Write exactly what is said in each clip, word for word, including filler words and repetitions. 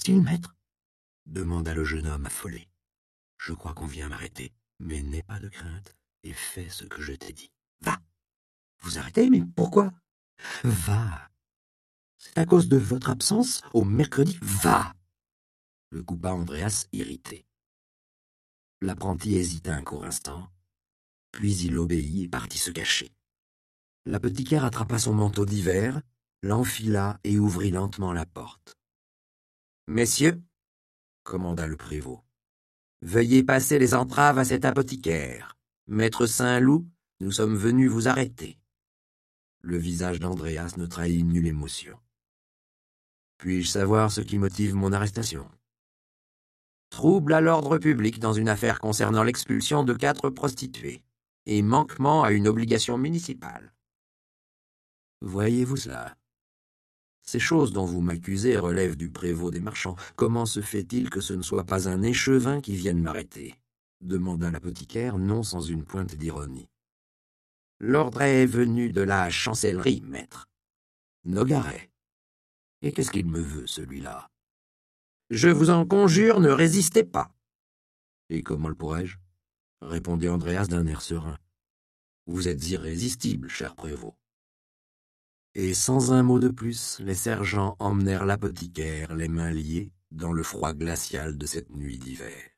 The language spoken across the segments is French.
passe-t-il, maître? Demanda le jeune homme affolé. Je crois qu'on vient m'arrêter, mais n'aie pas de crainte et fais ce que je t'ai dit. Va! Vous arrêtez, mais pourquoi? Va! C'est à cause de votre absence au mercredi. Va! Le coupa Andreas, irrité. L'apprenti hésita un court instant, puis il obéit et partit se cacher. L'apothicaire attrapa son manteau d'hiver, l'enfila et ouvrit lentement la porte. « Messieurs, » commanda le prévôt, « veuillez passer les entraves à cet apothicaire. Maître Saint-Loup, nous sommes venus vous arrêter. » Le visage d'Andreas ne trahit nulle émotion. « Puis-je savoir ce qui motive mon arrestation ?»« Trouble à l'ordre public dans une affaire concernant l'expulsion de quatre prostituées et manquement à une obligation municipale. » Voyez-vous cela? Ces choses dont vous m'accusez relèvent du prévôt des marchands. Comment se fait-il que ce ne soit pas un échevin qui vienne m'arrêter? Demanda l'apothicaire, non sans une pointe d'ironie. L'ordre est venu de la chancellerie, maître. Nogaret. Et qu'est-ce qu'il me veut, celui-là? Je vous en conjure, ne résistez pas. Et comment le pourrais-je? Répondit Andreas d'un air serein. Vous êtes irrésistible, cher prévôt. Et sans un mot de plus, les sergents emmenèrent l'apothicaire, les mains liées, dans le froid glacial de cette nuit d'hiver.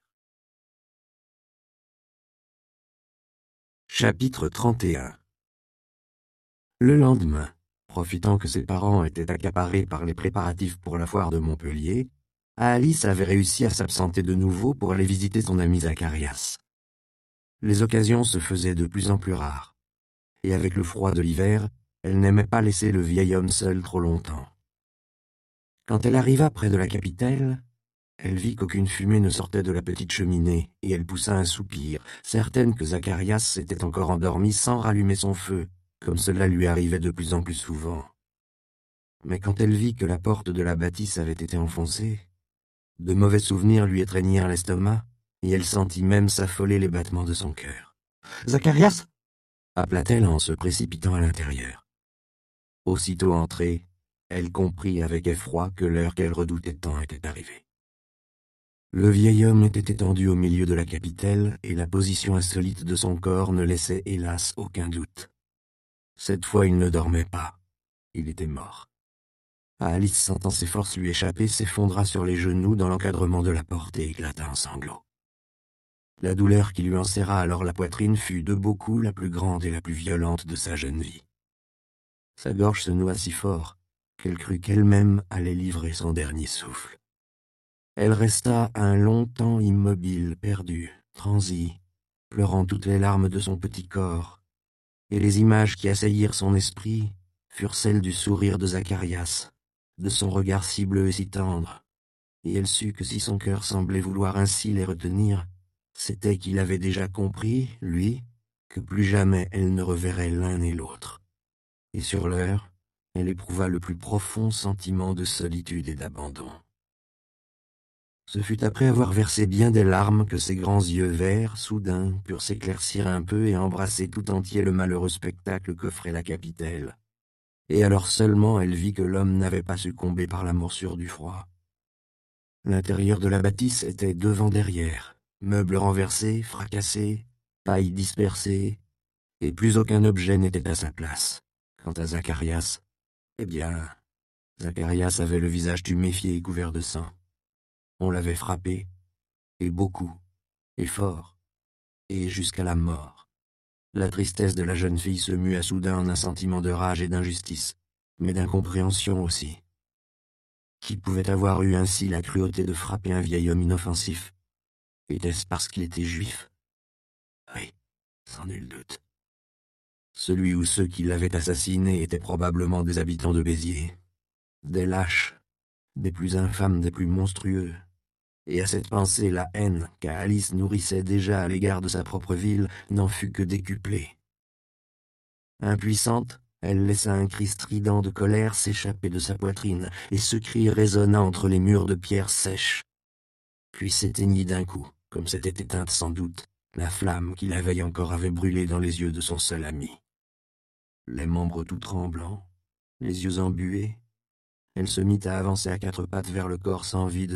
Chapitre trente et un. Le lendemain, profitant que ses parents étaient accaparés par les préparatifs pour la foire de Montpellier, Alice avait réussi à s'absenter de nouveau pour aller visiter son ami Zacharias. Les occasions se faisaient de plus en plus rares, et avec le froid de l'hiver, elle n'aimait pas laisser le vieil homme seul trop longtemps. Quand elle arriva près de la capitelle, elle vit qu'aucune fumée ne sortait de la petite cheminée, et elle poussa un soupir, certaine que Zacharias s'était encore endormi sans rallumer son feu, comme cela lui arrivait de plus en plus souvent. Mais quand elle vit que la porte de la bâtisse avait été enfoncée, de mauvais souvenirs lui étreignirent l'estomac, et elle sentit même s'affoler les battements de son cœur. « Zacharias » appela-t-elle en se précipitant à l'intérieur. Aussitôt entrée, elle comprit avec effroi que l'heure qu'elle redoutait tant était arrivée. Le vieil homme était étendu au milieu de la capitelle, et la position insolite de son corps ne laissait hélas aucun doute. Cette fois il ne dormait pas, il était mort. Alice, sentant ses forces lui échapper, s'effondra sur les genoux dans l'encadrement de la porte et éclata en sanglots. La douleur qui lui enserra alors la poitrine fut de beaucoup la plus grande et la plus violente de sa jeune vie. Sa gorge se noua si fort qu'elle crut qu'elle-même allait livrer son dernier souffle. Elle resta un long temps immobile, perdue, transie, pleurant toutes les larmes de son petit corps, et les images qui assaillirent son esprit furent celles du sourire de Zacharias, de son regard si bleu et si tendre, et elle sut que si son cœur semblait vouloir ainsi les retenir, c'était qu'il avait déjà compris, lui, que plus jamais elle ne reverrait l'un et l'autre. Et sur l'heure, elle éprouva le plus profond sentiment de solitude et d'abandon. Ce fut après avoir versé bien des larmes que ses grands yeux verts, soudain, purent s'éclaircir un peu et embrasser tout entier le malheureux spectacle qu'offrait la capitale. Et alors seulement elle vit que l'homme n'avait pas succombé par la morsure du froid. L'intérieur de la bâtisse était devant-derrière, meubles renversés, fracassés, paille dispersée, et plus aucun objet n'était à sa place. Quant à Zacharias, eh bien, Zacharias avait le visage tuméfié et couvert de sang. On l'avait frappé, et beaucoup, et fort, et jusqu'à la mort. La tristesse de la jeune fille se mua soudain en un sentiment de rage et d'injustice, mais d'incompréhension aussi. Qui pouvait avoir eu ainsi la cruauté de frapper un vieil homme inoffensif? Était-ce parce qu'il était juif? Oui, sans nul doute. Celui ou ceux qui l'avaient assassiné étaient probablement des habitants de Béziers, des lâches, des plus infâmes, des plus monstrueux. Et à cette pensée, la haine qu'Alice nourrissait déjà à l'égard de sa propre ville n'en fut que décuplée. Impuissante, elle laissa un cri strident de colère s'échapper de sa poitrine, et ce cri résonna entre les murs de pierre sèche, puis s'éteignit d'un coup, comme s'était éteinte sans doute la flamme qui la veille encore avait brûlé dans les yeux de son seul ami. Les membres tout tremblants, les yeux embués, elle se mit à avancer à quatre pattes vers le corps sans vie de